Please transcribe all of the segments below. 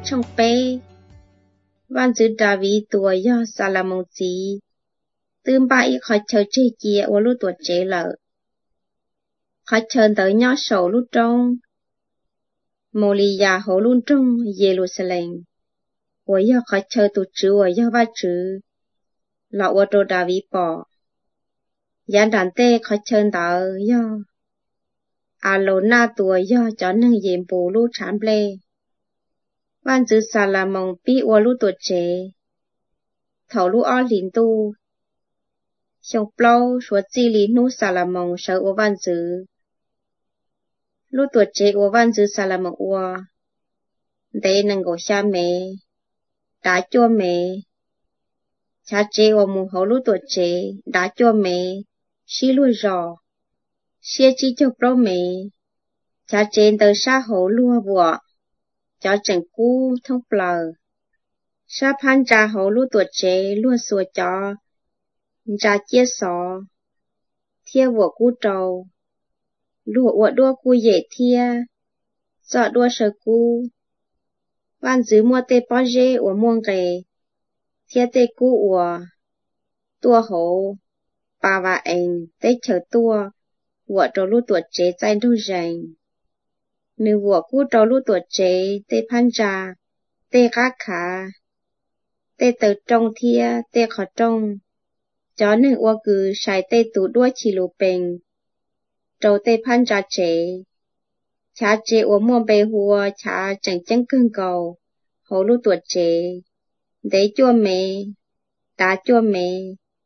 trong bê. Văn dư đà vi tùa do xa là mong chí. Tương ba ý khỏi chờ chê kia ô lúc tuột chế lợ. Khỏi chờ tới nhỏ sổ lúc trong. Mô lì ya hổ luôn trong Jerusalem. Ô do khỏi chờ tụt chữ ô do ba chữ. Lọ ô tô đà vi bỏ. Gián đàn tê khỏi chờ tới do. À lô na tùa do cho nâng dìm bù lúc chán blê. Văn dư xa là mong bí ô lúc tuột chế. Thảo lúc ó lìn tu. Xong plau số chi lý nụ xa là mong sở ô văn dư. Lúc tuột chế ô văn dư xa là mong ô. Để nâng gỗ xa mẹ. Đã chua mẹ. Chá chế ô mù hấu lúc tuột chế. Đã chua mẹ. Xí lui rò. Xía chi cho plau mẹ. Chá chế tờ xa hấu lua bùa. Cho chẳng cú thông plờ. Sa phan trà hấu lúc tuột chế lua xua cho. Trà chia sò. Thia vua cú trầu. Lụa ua đua cú dễ thia. Dọ đua sờ cú. Văn dứ mua tê bó dê ua muông rề. Thia tê cú ua. Tua hấu. Bà và ảnh tê chờ tua. Ua trầu lúc tuột chế chạy đu rành. Nữ vua cú trầu lúc tuột chế tê phan trà. Tê gác khá. Tê tờ trông thia tê khó trông. Chó nữ ua cử xài tê tủ đua chỉ lù bình. Trâu tê phan trà chế. Chá chế ua muôn bê hùa chá chẳng chân cưng cầu. Hấu lúc tuột chế. Đế chua mê. Đá chua mê.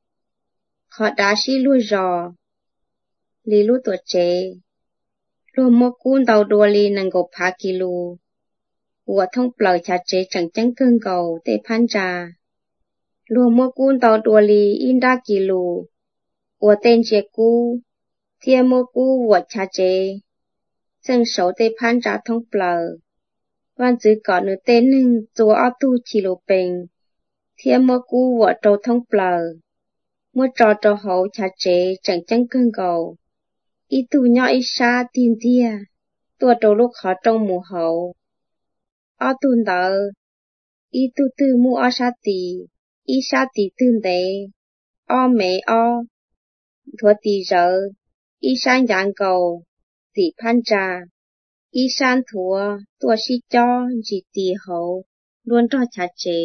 Khó đá xí lui rò. Lý lúc tuột chế. Lùa mua cún tàu đùa lì nâng gộp phá kì lù. Ua thông plờ chá chế chẳng chân cưng cầu tê phan trà. Lùa mua cún tàu đùa lì in đá kì lù. Ua tên chế cú. Thia mua cú vụt chá chế. Chân sổ tê phan trà thông plờ. Văn dư có nữ tên nâng chùa ó tu chỉ lù bình. Thia mua cú vụt trâu thông plờ. Mua trò trò hậu chá chế chẳng chân cưng cầu. Ý tù nhỏ ý xa tin thia. Tua trâu lúc khó trông mù hậu. Ó tùn tờ. Ý tù tư mu ó xa tì. Ý xa tì tương tế. Ó mẹ ó. Thua tì rỡ. Ý san dạng cầu. Tì phan trà. Ý san thua. Tua xí cho. Dì tì hậu. Luôn cho chá chế.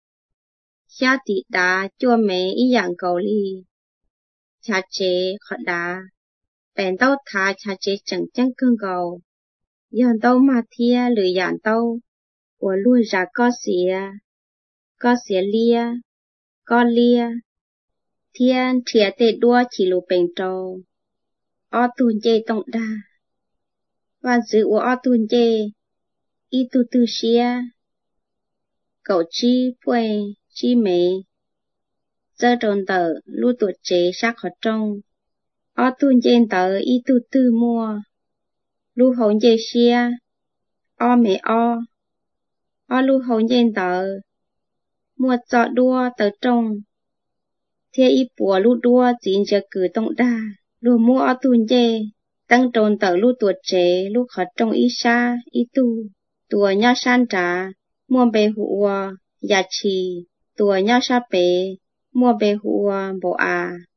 Xa tì đá. Chua mẹ ý dạng cầu ly. Chá chế khó đá. Bèn tao thả chá chế chẳng chân cưng cầu. Dọn tao mà thia lửa dọn tao. Ủa lui ra có xìa lia. Có lia. Thiên thịa tê đua chỉ lù bền trâu. Ó tuôn chê tông đa. Văn dư ủa ó tuôn chê. Ý tu tư xìa. Cậu chi phê chi mê. Giờ tròn tờ lưu tuột chế sắc khó trông. Ó tuôn chê tờ ý tu tư mua. Lưu hồn chê xìa. Ó mẹ ó. Ó lưu hồn chê tờ. Mua chọ đua tờ trông. Thia ý bùa lưu đua chín cho cử tông đa. Lưu mua ó tuôn chê. Tăng tròn tờ lưu tuột chế lưu khó trông ý xa ý tu. Tùa nhá san trà. Mua bê hùa. Dạ trì. Tùa nhá sa bê. Mua bê hùa bộ à.